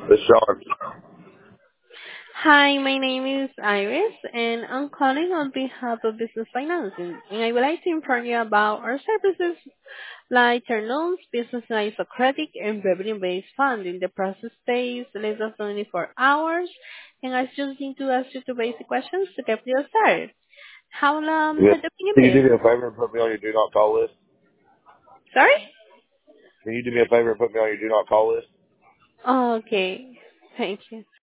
This Sean. Hi, my name is Iris, and I'm calling on behalf of Business Financing, and I would like to inform you about our services like term loans, business lines of credit, and revenue-based funding. The process takes less than 24 hours, and I just need to ask you two basic questions to get you started. How long Yeah. have you Can you do been? me a favor and put me on your do not call list? Sorry? Can you do me a favor and put me on your do not call list? Okay, thank you.